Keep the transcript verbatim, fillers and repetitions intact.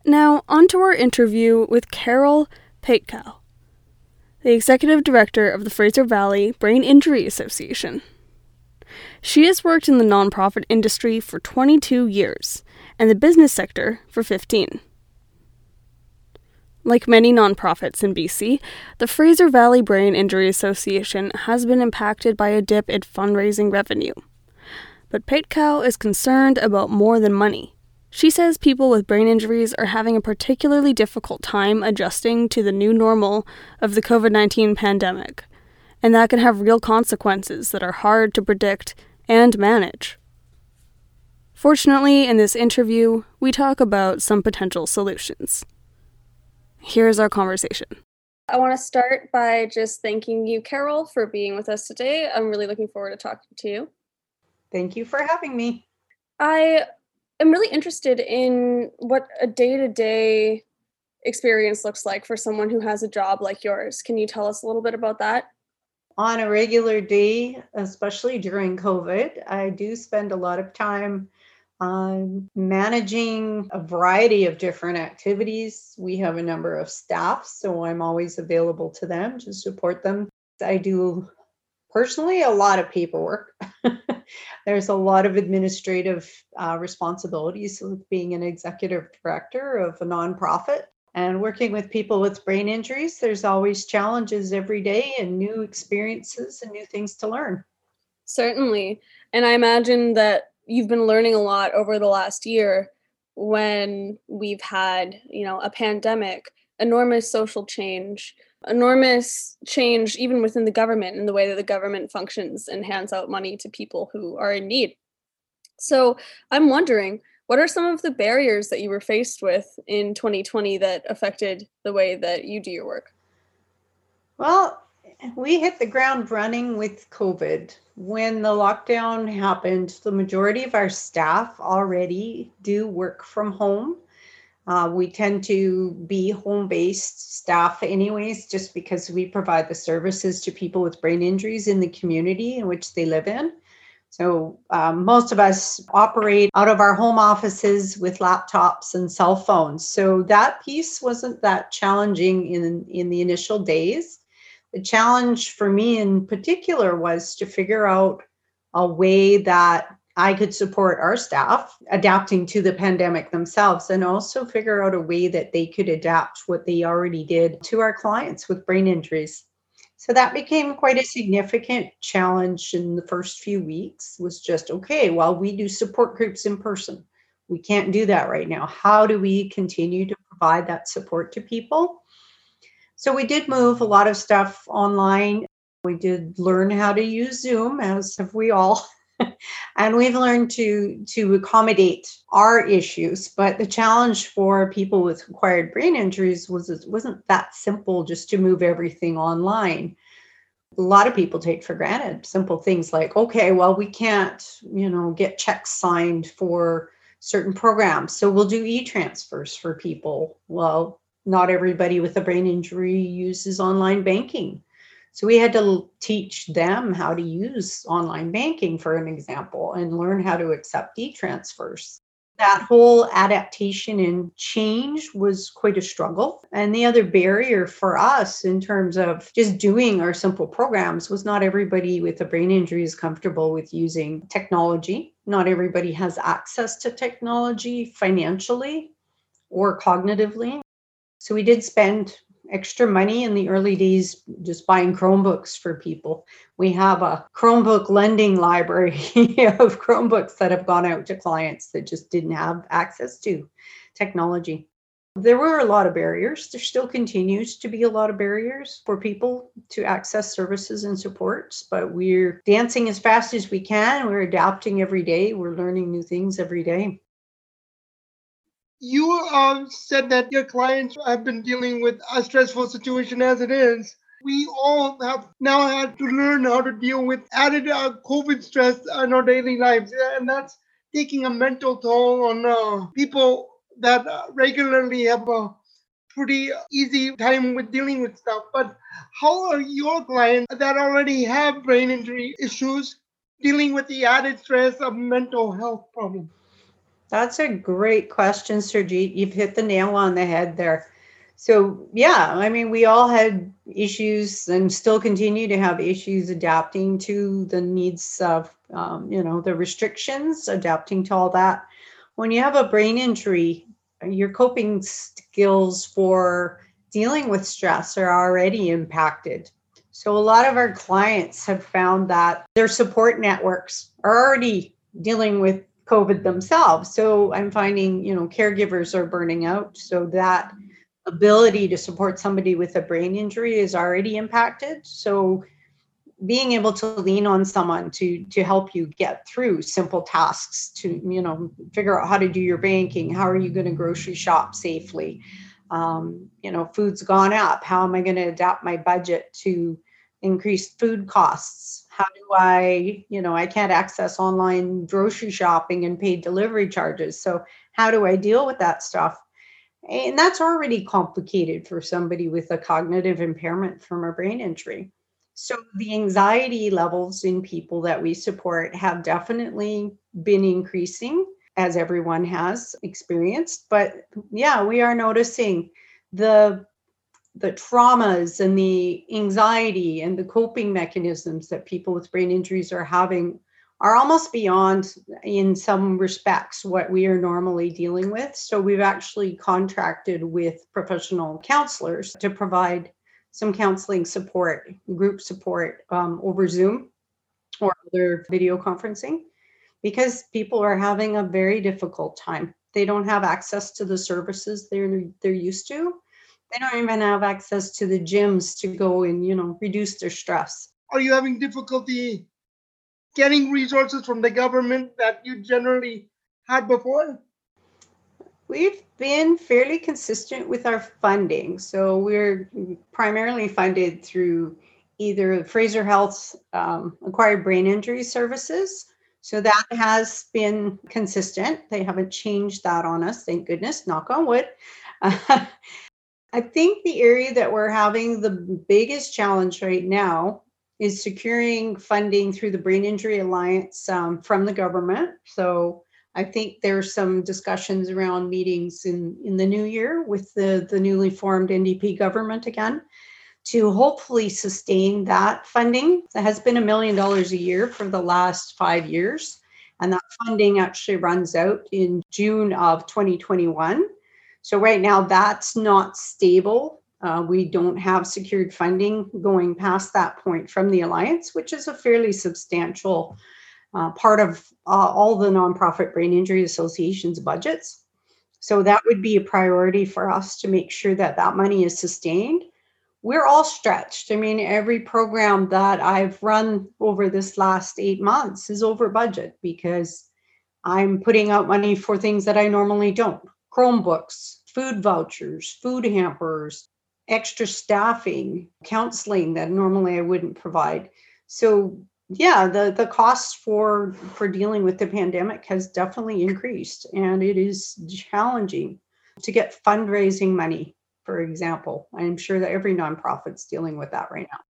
Now, on to our interview with Carol Paetkow, the Executive Director of the Fraser Valley Brain Injury Association. She has worked in the nonprofit industry for twenty-two years and the business sector for fifteen. Like many nonprofits in B C, the Fraser Valley Brain Injury Association has been impacted by a dip in fundraising revenue. But Paetkow is concerned about more than money. She says people with brain injuries are having a particularly difficult time adjusting to the new normal of the covid nineteen pandemic, and that can have real consequences that are hard to predict and manage. Fortunately, in this interview, we talk about some potential solutions. Here's our conversation. I want to start by just thanking you, Carol, for being with us today. I'm really looking forward to talking to you. Thank you for having me. I am really interested in what a day-to-day experience looks like for someone who has a job like yours. Can you tell us a little bit about that? On a regular day, especially during COVID, I do spend a lot of time um, managing a variety of different activities. We have a number of staff, so I'm always available to them to support them. I do personally a lot of paperwork. There's a lot of administrative uh, responsibilities with being an executive director of a nonprofit. And working with people with brain injuries, there's always challenges every day and new experiences and new things to learn. Certainly. And I imagine that you've been learning a lot over the last year when we've had, you know, a pandemic, enormous social change, enormous change even within the government in the way that the government functions and hands out money to people who are in need. So I'm wondering, what are some of the barriers that you were faced with in twenty twenty that affected the way that you do your work? Well, we hit the ground running with COVID. When the lockdown happened, the majority of our staff already do work from home. Uh, we tend to be home-based staff anyways, just because we provide the services to people with brain injuries in the community in which they live in. So um, most of us operate out of our home offices with laptops and cell phones. So that piece wasn't that challenging in, in the initial days. The challenge for me in particular was to figure out a way that I could support our staff adapting to the pandemic themselves, and also figure out a way that they could adapt what they already did to our clients with brain injuries. So that became quite a significant challenge in the first few weeks, was just, okay, well, we do support groups in person. We can't do that right now. How do we continue to provide that support to people? So we did move a lot of stuff online. We did learn how to use Zoom, as have we all. And we've learned to, to accommodate our issues. But the challenge for people with acquired brain injuries was it wasn't that simple just to move everything online. A lot of people take for granted simple things like, okay, well, we can't, you know, get checks signed for certain programs, so we'll do e-transfers for people. Well, not everybody with a brain injury uses online banking. So we had to teach them how to use online banking, for an example, and learn how to accept e-transfers. That whole adaptation and change was quite a struggle. And the other barrier for us in terms of just doing our simple programs was not everybody with a brain injury is comfortable with using technology. Not everybody has access to technology financially or cognitively. So we did spend extra money in the early days just buying Chromebooks for people. We have a Chromebook lending library of Chromebooks that have gone out to clients that just didn't have access to technology. There were a lot of barriers. There still continues to be a lot of barriers for people to access services and supports, but we're dancing as fast as we can. We're adapting every day. We're learning new things every day. You uh, said that your clients have been dealing with a stressful situation as it is. We all have now had to learn how to deal with added uh, COVID stress in our daily lives, and that's taking a mental toll on uh, people that uh, regularly have a pretty easy time with dealing with stuff. But how are your clients that already have brain injury issues dealing with the added stress of mental health problems? That's a great question, Surjit. You've hit the nail on the head there. So, yeah, I mean, we all had issues and still continue to have issues adapting to the needs of, um, you know, the restrictions, adapting to all that. When you have a brain injury, your coping skills for dealing with stress are already impacted. So, a lot of our clients have found that their support networks are already dealing with COVID themselves. So, I'm finding, you know, caregivers are burning out. So, that ability to support somebody with a brain injury is already impacted. So being able to lean on someone to to help you get through simple tasks, to, you know, figure out how to do your banking, how are you going to grocery shop safely, um, you know, food's gone up, how am I going to adapt my budget to increased food costs, how do I, you know, I can't access online grocery shopping and paid delivery charges, so how do I deal with that stuff? And that's already complicated for somebody with a cognitive impairment from a brain injury. So the anxiety levels in people that we support have definitely been increasing, as everyone has experienced. But yeah, we are noticing the the traumas and the anxiety and the coping mechanisms that people with brain injuries are having are almost beyond, in some respects, what we are normally dealing with. So we've actually contracted with professional counselors to provide some counseling support, group support, um, over Zoom or other video conferencing, because people are having a very difficult time. They don't have access to the services they're they're used to. They don't even have access to the gyms to go and, you know, reduce their stress. Are you having difficulty getting resources from the government that you generally had before? We've been fairly consistent with our funding. So we're primarily funded through either Fraser Health's um, acquired brain injury services. So that has been consistent. They haven't changed that on us, thank goodness, knock on wood. Uh, I think the area that we're having the biggest challenge right now is securing funding through the Brain Injury Alliance um, from the government. So I think there's some discussions around meetings in, in the new year with the, the newly formed N D P government again to hopefully sustain that funding. That has been a million dollars a year for the last five years. And that funding actually runs out in June of twenty twenty-one. So right now that's not stable. Uh, we don't have secured funding going past that point from the Alliance, which is a fairly substantial uh, part of uh, all the nonprofit brain injury associations budgets. So that would be a priority for us to make sure that that money is sustained. We're all stretched. I mean, every program that I've run over this last eight months is over budget because I'm putting out money for things that I normally don't. Chromebooks, food vouchers, food hampers, extra staffing, counseling that normally I wouldn't provide. So yeah, the, the cost for, for dealing with the pandemic has definitely increased, and it is challenging to get fundraising money, for example. I'm sure that every nonprofit's dealing with that right now.